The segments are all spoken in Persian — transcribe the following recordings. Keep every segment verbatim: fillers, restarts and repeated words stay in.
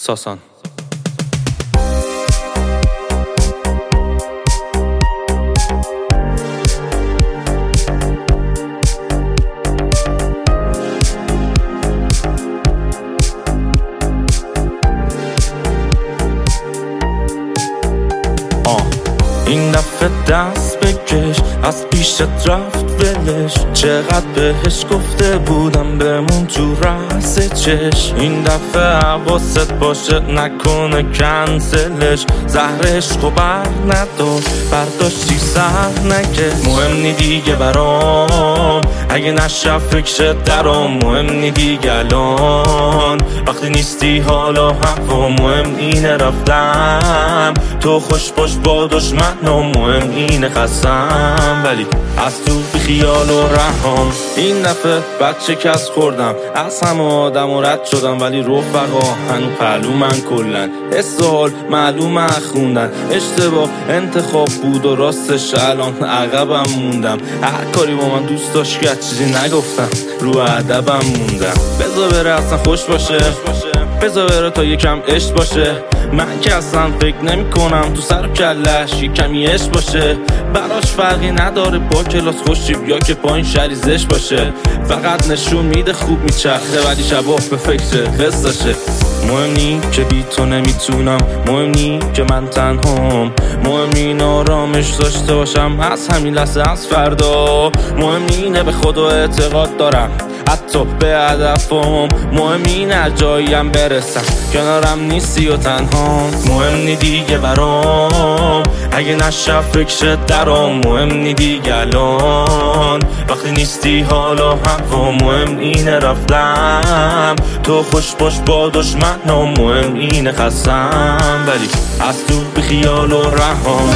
ساسان. این دفعه دست بکش، از پیشت رفت ولش. چقدر بهش گفته بودم بمون تو رأس چش. این دفعه حواست باشه نکنه کنسلش. زهر عشقو بر ندار، برداشتی سر نکش. مهم نی دیگه برام اگه نشه فکر درام. مهم نی دیگه الان وقتی نیستی حالا هوا. مهم اینه رفتم تو خوش باش با دشمنم. مهم اینه خستم ولی از تو بی خیال و رهام. این دفعه بچه کس خوردم، از همه آدم و رد شدم. ولی رفقا هنو پهلو من کلن. استحال معلوم خوندن. اشتباه انتخاب بود و راستش الان عقبم موندم. هر کاری با من دوست داشت که چیزی نگفتم، رو ادبم موندم. بذار بره اصلا خوش باشه، بذار بره تا یکم عشق باشه. من که اصلا فکر نمی کنم تو سر و کلش یه کمی عشق باشه. براش فرقی نداره با کلاس خوشی یا که پایین شریزش باشه. فقط نشون میده خوب میچرخه ولی شباه به فکر قصدشه. مهم نی که بی تو نمیتونم، مهم نی که من تنهام. مهم این آرامش داشته باشم از همین لحظه از فردا. مهم اینه به خدا اعتقاد دارم حتی به هدفم. مهم اینه جاییم برسم کنارم نیستی و تنها. مهم نی دیگه برام اگه نشه فکر درام. مهم نی دیگه الان وقتی نیستی حالا هوا. مهم اینه رفتم تو خوش باش با دشمنم. مهم اینه خستم ولی از تو بی خیال و رهام.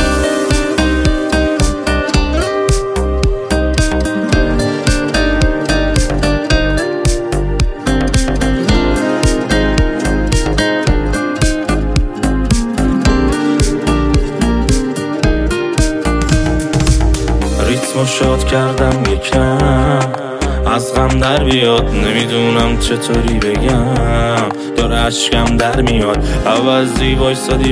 ریتمو شاد کردم یکم از غم در بیاد. نمیدونم چطوری بگم داره عشقم در میاد. عوضی وایسادی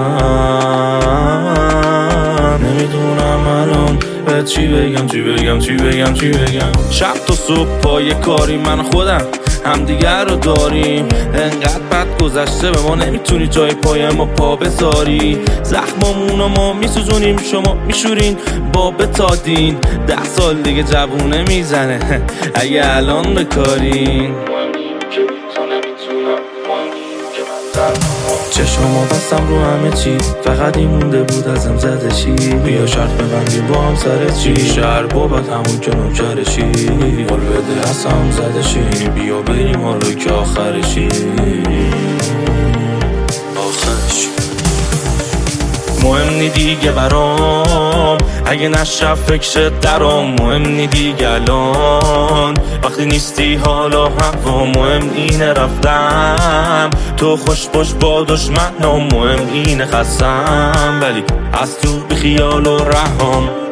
برم. نمیدونم الان به چی بگم چی بگم چی بگم چی بگم. شب تا صبح پای کاری من خودم همدیگر رو داریم. انقدر بد گذشته به ما نمیتونی جای پای ما پا بذاری. زخمامونو ما میسوزونیم شما میشورین با بتادین. ده سال دیگه جوونه میزنه اگه الان بکارین. چشمو بستم رو همه چی، فقط این مونده بود ازم زده چی. بیا شرط ببندیم با هم سر چی. شهر بابت همون که نوکرشی. قول بده اصلا زده شی. بیا بریم حالا که آخرشی آخرشی. مهم نی دیگه برام اگه نشه فکر درام. مهم نی دیگه الان وقتی نیستی حالا هوا. مهم اینه رفتم تو خوش باش با دشمنم. مهم اینه خستم ولی از تو بی خیال و رهام.